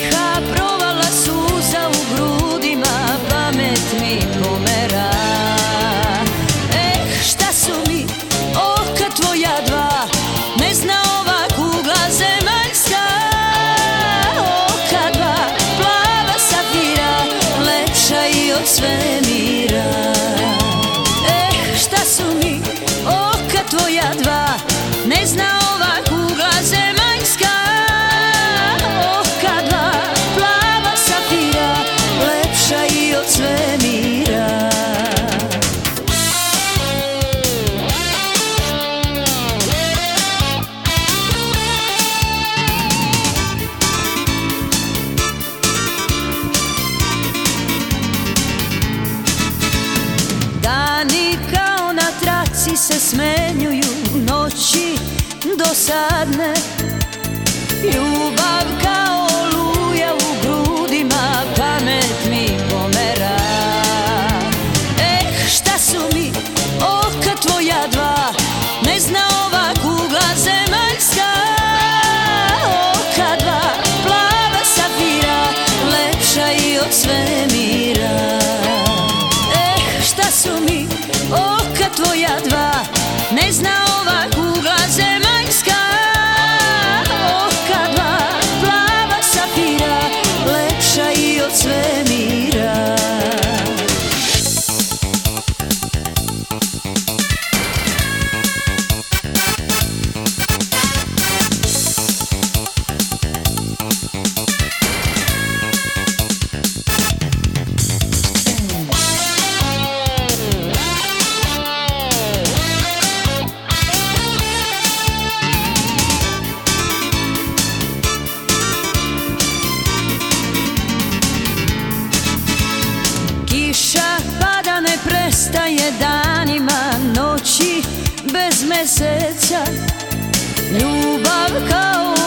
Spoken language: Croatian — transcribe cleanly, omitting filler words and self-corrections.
tiha provala suza u grudima, pamet mi pomera. Šta su mi oka tvoja dva, ne zna ova kugla zemaljska. Oka dva, plava safira, lepša i od svemira. Šta su mi oka tvoja dva, ne zna ova kugla zemaljska. Oka dva, plava safira, lepša i od svemira. Dani kao na traci se smenjuju, noći dosadne. Ljubav kao oluja u grudima, pamet mi pomera. Šta su mi oka tvoja dva, ne zna ova kugla zemaljska. Oka dva, plava safira, lepša i od svemira. Šta su mi oka tvoja dva, ne zna ova kugla zemaljska. Oka dva, plava safira, lepša i od svemira. Kiša pada ne prestaje danima, noći bez meseca. Ljubav kao